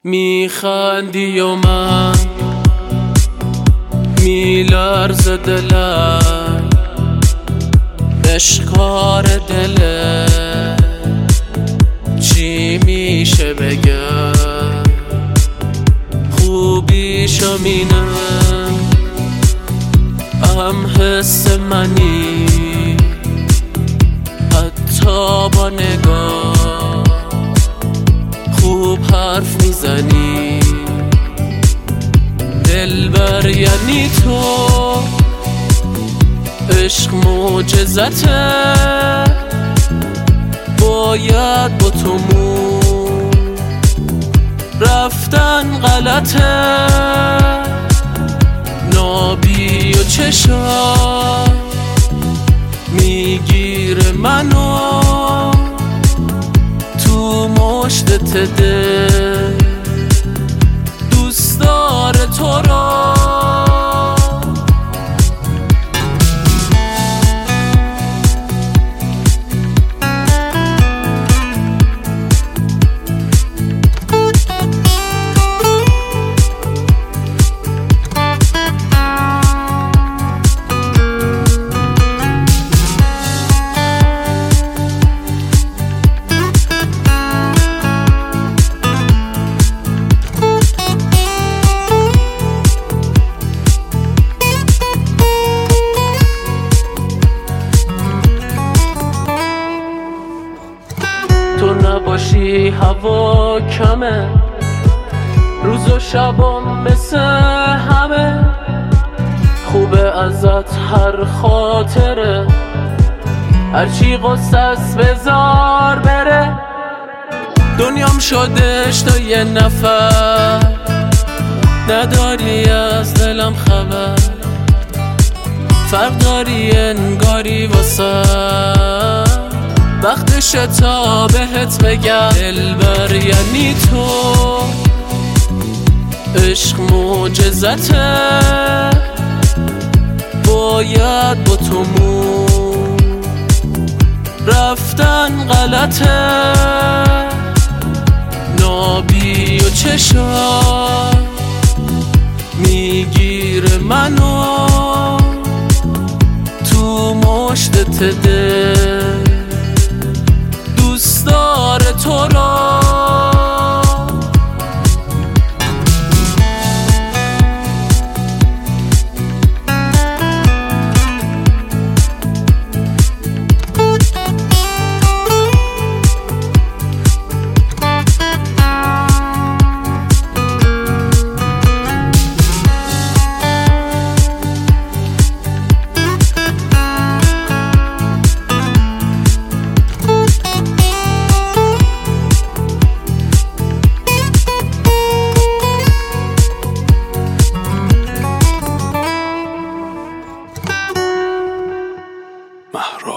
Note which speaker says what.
Speaker 1: میخندی و من میلرز دلم، اشکار دله چی میشه بگم؟ خوبیشو مینم هم حس منی، حتی با نگاه خوب حرف میزنی. دلبر یعنی تو، عشق معجزته، باید با تو رفتن غلطه. نابی و چشا میگیره منو تو مشتت دل، دوست داره تو را. تو نباشی هوا کمه، روز و شبام مثل همه. خوبه ازت هر خاطره، هرچی قصه است بذار بره. دنیام شدش تا یه نفر، نداری از دلم خبر. فرق داری انگاری واسه وقتش تا بهت بگم. دلبر یعنی تو، عشق معجزته، باید با تو رفتن غلطه. نابی و چشا میگیره منو تو مشتت دل، دوست داره تو را.
Speaker 2: مهراب.